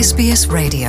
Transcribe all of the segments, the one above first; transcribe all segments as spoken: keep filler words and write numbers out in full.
S B S radio.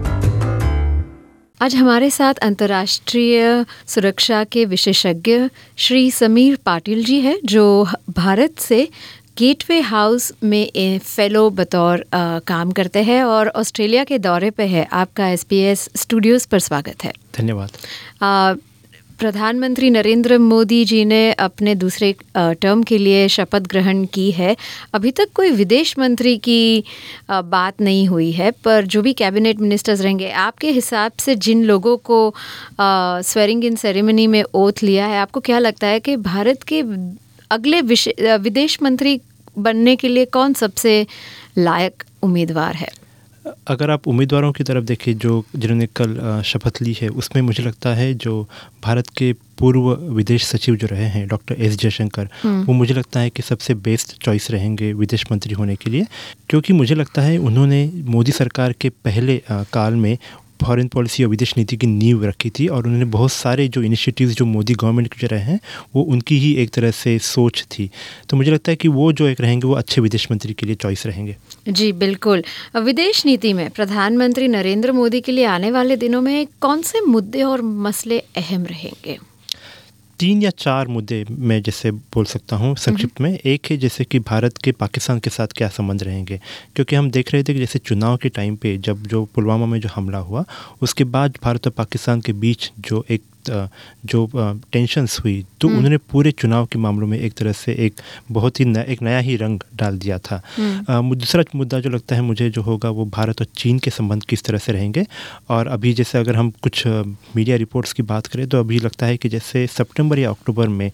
आज हमारे साथ अंतर्राष्ट्रीय सुरक्षा के विशेषज्ञ श्री समीर पाटिल जी हैं, जो भारत से गेटवे हाउस में फेलो बतौर आ, काम करते हैं और ऑस्ट्रेलिया के दौरे पे है। आपका एस बी एस स्टूडियोज़ पर स्वागत है। धन्यवाद। आ, प्रधानमंत्री नरेंद्र मोदी जी ने अपने दूसरे टर्म के लिए शपथ ग्रहण की है। अभी तक कोई विदेश मंत्री की बात नहीं हुई है, पर जो भी कैबिनेट मिनिस्टर्स रहेंगे, आपके हिसाब से जिन लोगों को स्वेरिंग इन सेरेमनी में ओथ लिया है, आपको क्या लगता है कि भारत के अगले विदेश मंत्री बनने के लिए कौन सबसे लायक उम्मीदवार है? अगर आप उम्मीदवारों की तरफ देखें जो जिन्होंने कल शपथ ली है, उसमें मुझे लगता है जो भारत के पूर्व विदेश सचिव जो रहे हैं डॉक्टर एस जयशंकर, वो मुझे लगता है कि सबसे बेस्ट चॉइस रहेंगे विदेश मंत्री होने के लिए, क्योंकि मुझे लगता है उन्होंने मोदी सरकार के पहले काल में फॉरेन पॉलिसी और विदेश नीति की नींव रखी थी और उन्होंने बहुत सारे जो इनिशिएटिव्स जो मोदी गवर्नमेंट के रहे हैं वो उनकी ही एक तरह से सोच थी। तो मुझे लगता है कि वो जो एक रहेंगे वो अच्छे विदेश मंत्री के लिए चॉइस रहेंगे। जी बिल्कुल। विदेश नीति में प्रधानमंत्री नरेंद्र मोदी के लिए आने वाले दिनों में कौन से मुद्दे और मसले अहम रहेंगे? तीन या चार मुद्दे मैं जैसे बोल सकता हूँ संक्षिप्त में। एक है जैसे कि भारत के पाकिस्तान के साथ क्या संबंध रहेंगे, क्योंकि हम देख रहे थे कि जैसे चुनाव के टाइम पे जब जो पुलवामा में जो हमला हुआ, उसके बाद भारत और पाकिस्तान के बीच जो एक जो टेंशन्स हुई, तो उन्होंने पूरे चुनाव के मामलों में एक तरह से एक बहुत ही नया एक नया ही रंग डाल दिया था। दूसरा मुद्दा जो लगता है मुझे जो होगा वो भारत और चीन के संबंध किस तरह से रहेंगे। और अभी जैसे अगर हम कुछ मीडिया रिपोर्ट्स की बात करें तो अभी लगता है कि जैसे सितंबर या अक्टूबर में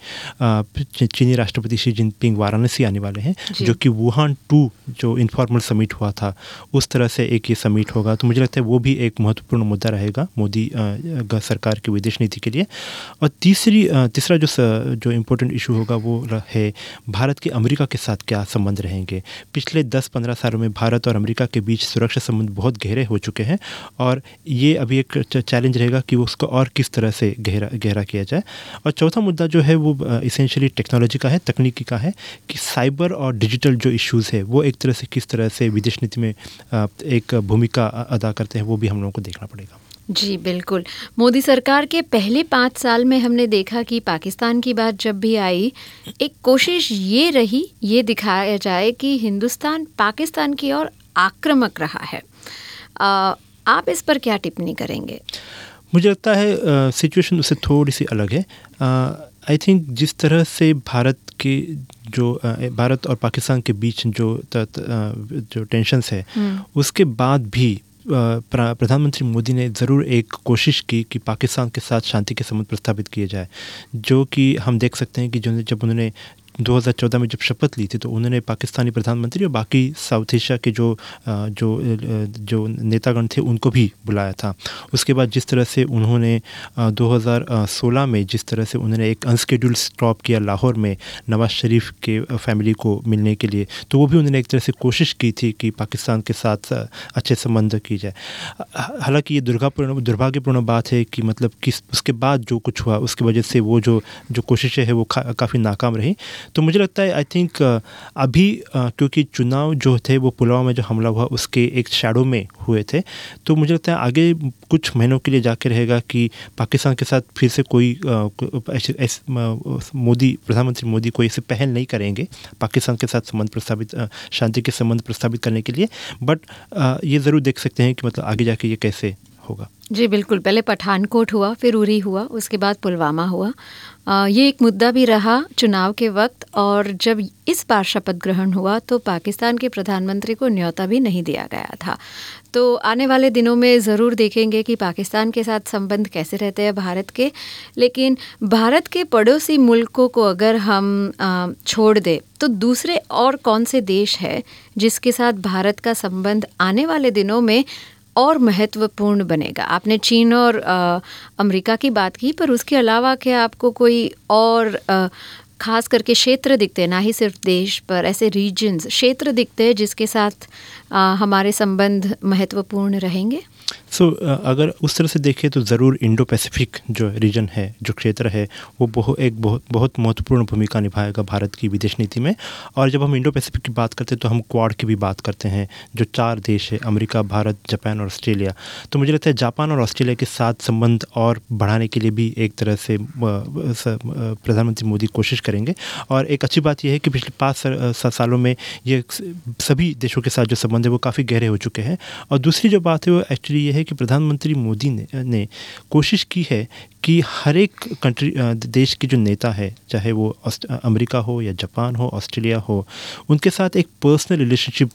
चीनी राष्ट्रपति शी जिनपिंग वाराणसी आने वाले हैं, जो कि वुहान टू जो इनफॉर्मल समिट हुआ था उस तरह से एक ये समिट होगा। तो मुझे लगता है वो भी एक महत्वपूर्ण मुद्दा रहेगा मोदी सरकार की विदेश नीति के लिए। और तीसरी तीसरा जो जो इम्पोर्टेंट इशू होगा वो है भारत के अमेरिका के साथ क्या संबंध रहेंगे। पिछले दस पंद्रह सालों में भारत और अमेरिका के बीच सुरक्षा संबंध बहुत गहरे हो चुके हैं और ये अभी एक चैलेंज रहेगा कि उसको और किस तरह से गहरा गहरा किया जाए। और चौथा मुद्दा जो है वो इसेंशियली टेक्नोलॉजी का है, तकनीकी का है, कि साइबर और डिजिटल जो इश्यूज़ है वो एक तरह से किस तरह से विदेश नीति में एक भूमिका अदा करते हैं, वो भी हम लोगों को देखना पड़ेगा। जी बिल्कुल। मोदी सरकार के पहले पाँच साल में हमने देखा कि पाकिस्तान की बात जब भी आई, एक कोशिश ये रही ये दिखाया जाए कि हिंदुस्तान पाकिस्तान की ओर आक्रामक रहा है। आ, आप इस पर क्या टिप्पणी करेंगे? मुझे लगता है सिचुएशन उससे थोड़ी सी अलग है। आई थिंक जिस तरह से भारत के जो भारत और पाकिस्तान के बीच जो जो टेंशन्स है, उसके बाद भी प्रधानमंत्री मोदी ने ज़रूर एक कोशिश की कि पाकिस्तान के साथ शांति के संबंध प्रस्तावित किए जाए, जो कि हम देख सकते हैं कि जो जब उन्होंने दो हज़ार चौदह में जब शपथ ली थी तो उन्होंने पाकिस्तानी प्रधानमंत्री और बाकी साउथ एशिया के जो जो जो नेतागण थे उनको भी बुलाया था। उसके बाद जिस तरह से उन्होंने दो हज़ार सोलह में जिस तरह से उन्होंने एक अनस्केड्यूल्ड स्टॉप किया लाहौर में नवाज शरीफ के फैमिली को मिलने के लिए, तो वो भी उन्होंने एक तरह से कोशिश की थी कि पाकिस्तान के साथ अच्छे संबंध की जाए। हालांकि ये दुर्भाग्यपूर्ण दुर्भाग्यपूर्ण बात है कि मतलब किस उसके बाद जो कुछ हुआ उसकी वजह से वो जो जो कोशिशें हैं वो काफ़ी नाकाम रही। तो मुझे लगता है आई थिंक अभी क्योंकि चुनाव जो थे वो पुलवामा में जो हमला हुआ उसके एक शैडो में हुए थे, तो मुझे लगता है आगे कुछ महीनों के लिए जाके रहेगा कि पाकिस्तान के साथ फिर से कोई ऐसे मोदी प्रधानमंत्री मोदी कोई ऐसे पहल नहीं करेंगे पाकिस्तान के साथ संबंध प्रस्तावित शांति के संबंध प्रस्तावित करने के लिए। बट ये ज़रूर देख सकते हैं कि मतलब आगे जाके ये कैसे होगा। जी बिल्कुल। पहले पठानकोट हुआ, फिर उरी हुआ, उसके बाद पुलवामा हुआ। आ, ये एक मुद्दा भी रहा चुनाव के वक्त, और जब इस बार शपथ ग्रहण हुआ तो पाकिस्तान के प्रधानमंत्री को न्योता भी नहीं दिया गया था। तो आने वाले दिनों में ज़रूर देखेंगे कि पाकिस्तान के साथ संबंध कैसे रहते हैं भारत के। लेकिन भारत के पड़ोसी मुल्कों को अगर हम आ, छोड़ दें तो दूसरे और कौन से देश है जिसके साथ भारत का संबंध आने वाले दिनों में और महत्वपूर्ण बनेगा? आपने चीन और आ, अमेरिका की बात की, पर उसके अलावा क्या आपको कोई और आ, खास करके क्षेत्र दिखते हैं, ना ही सिर्फ देश पर, ऐसे रीजन्स क्षेत्र दिखते हैं जिसके साथ हमारे संबंध महत्वपूर्ण रहेंगे? सो so, uh, अगर उस तरह से देखें तो ज़रूर इंडो पैसिफिक जो रीजन है, जो क्षेत्र है, वो बहुत एक बहुत बहुत महत्वपूर्ण भूमिका निभाएगा भारत की विदेश नीति में। और जब हम इंडो पैसिफिक की बात करते हैं तो हम क्वाड की भी बात करते हैं, जो चार देश है, अमेरिका, भारत, जापान और ऑस्ट्रेलिया। तो मुझे लगता है जापान और ऑस्ट्रेलिया के साथ संबंध और बढ़ाने के लिए भी एक तरह से प्रधानमंत्री मोदी कोशिश करेंगे। और एक अच्छी बात यह है कि पिछले पाँच सात सालों में ये सभी देशों के साथ जो संबंध है वो काफ़ी गहरे हो चुके हैं। और दूसरी जो बात है वो एक्चुअली ये है कि प्रधानमंत्री मोदी ने, ने कोशिश की है कि हर एक कंट्री देश के जो नेता है, चाहे वो अमेरिका हो या जापान हो, ऑस्ट्रेलिया हो, उनके साथ एक पर्सनल रिलेशनशिप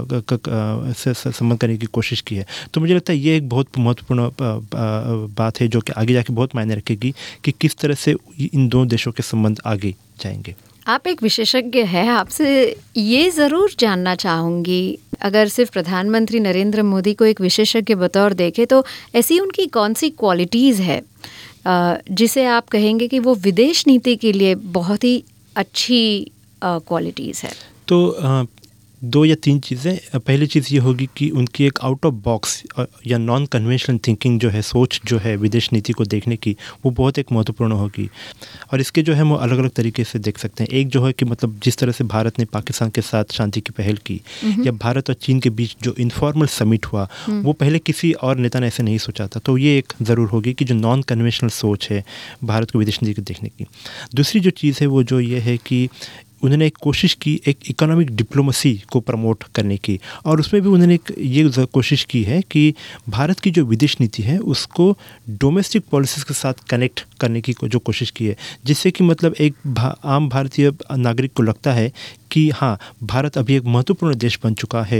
से संबंध करने की कोशिश की है। तो मुझे लगता है ये एक बहुत महत्वपूर्ण बात है जो कि आगे जाके बहुत मायने रखेगी कि किस तरह से इन दोनों देशों के संबंध आगे जाएंगे। आप एक विशेषज्ञ हैं, आपसे ये ज़रूर जानना चाहूँगी, अगर सिर्फ प्रधानमंत्री नरेंद्र मोदी को एक विशेषज्ञ बतौर देखें तो ऐसी उनकी कौन सी क्वालिटीज़ है जिसे आप कहेंगे कि वो विदेश नीति के लिए बहुत ही अच्छी क्वालिटीज़ है? तो दो या तीन चीज़ें। पहली चीज़ ये होगी कि उनकी एक आउट ऑफ बॉक्स या नॉन कन्वेंशनल थिंकिंग जो है, सोच जो है विदेश नीति को देखने की, वो बहुत एक महत्वपूर्ण होगी। और इसके जो है वो अलग अलग तरीके से देख सकते हैं। एक जो है कि मतलब जिस तरह से भारत ने पाकिस्तान के साथ शांति की पहल की, या भारत और चीन के बीच जो इनफॉर्मल समिट हुआ, वो पहले किसी और नेता ने ऐसे नहीं सोचा था। तो ये एक ज़रूर होगी कि जो नॉन कन्वेंशनल सोच है भारत को विदेश नीति को देखने की। दूसरी जो चीज़ है वो जो ये है कि उन्होंने एक कोशिश की एक इकोनॉमिक डिप्लोमेसी को प्रमोट करने की, और उसमें भी उन्होंने एक ये कोशिश की है कि भारत की जो विदेश नीति है उसको डोमेस्टिक पॉलिसीज़ के साथ कनेक्ट करने की जो कोशिश की है, जिससे कि मतलब एक भा, आम भारतीय नागरिक को लगता है कि हाँ, भारत अभी एक महत्वपूर्ण देश बन चुका है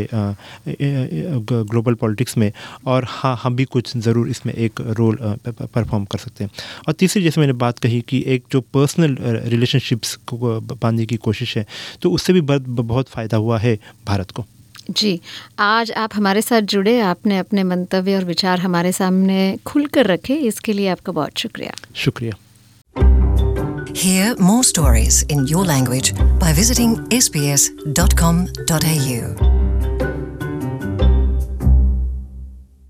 ग्लोबल पॉलिटिक्स में, और हाँ, हम भी कुछ ज़रूर इसमें एक रोल परफॉर्म कर सकते हैं। और तीसरी, जैसे मैंने बात कही कि एक जो पर्सनल रिलेशनशिप्स को बांधने की कोशिश है, तो उससे भी बहुत फ़ायदा हुआ है भारत को। जी, आज आप हमारे साथ जुड़े, आपने अपने मंतव्य और विचार हमारे सामने खुलकर रखे, इसके लिए आपका बहुत शुक्रिया। शुक्रिया। Hear more stories in your language by visiting s b s dot com dot a u.